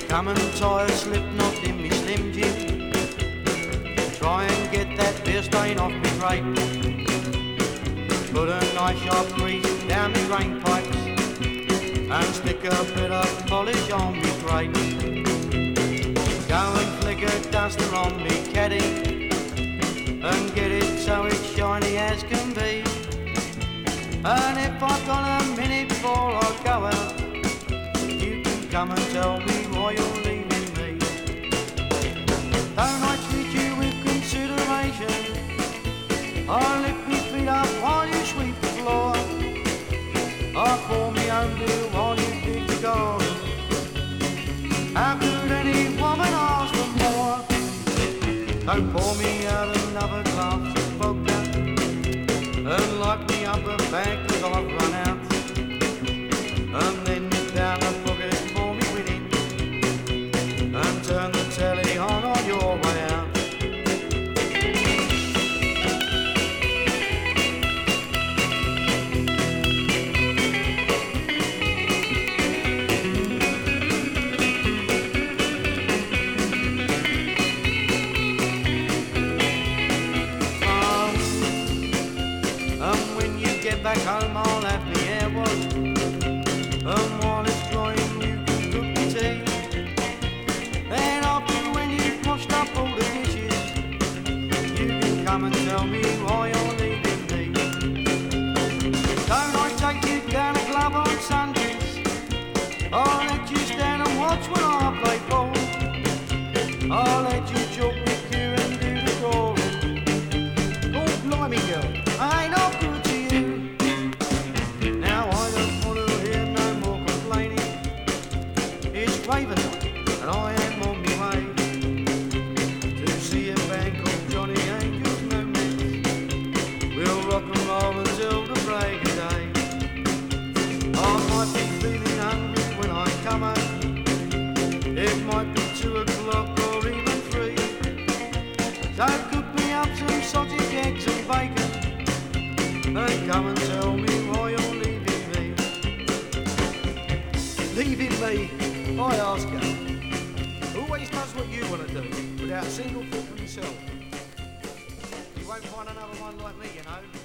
Come and tie a slip knot in me slim jim. Try and get that beer stain off me drape. Put a nice sharp grease down me drain pipes and stick a bit of polish on me grapes. Go and flick a duster on me caddy and get it so it's shiny as can be. And if I've got a minute before I go out, you can come and tell me why you're leaving me. Don't I treat you with consideration? I lift me feet up while you sweep the floor. I pour me own beer while you dig the garden. How could any woman ask for more? Don't pour me out another glass of vodka and lock me up a bag 'cause I've run out. And then nip down the pocket for me winning and turn the telly on your way out. And when you get back home I'll have me hair washed, and while it's drying you can cook me tea. Then after when you've washed up all the dishes, you can come and tell me why you're leaving me. Don't I take you down a club on Sundays? I'll let you stand and watch when I play ball. I'll let you chalk me cue and do the drawing. Oh blimey girl, I ain't no good to you. Now I don't want to hear no more complaining. It's Raven night and I am on my way to see a band called Johnny Angel's No Mess. We'll rock and roll until the break of day. I might be feeling hungry when I come home. It might be 2 o'clock or even 3. So cook me up some sausage, eggs and bacon and come and tell me why you're leaving me. Leaving me, I ask you. Always does what you want to do without a single thought for himself. You won't find another one like me, you know.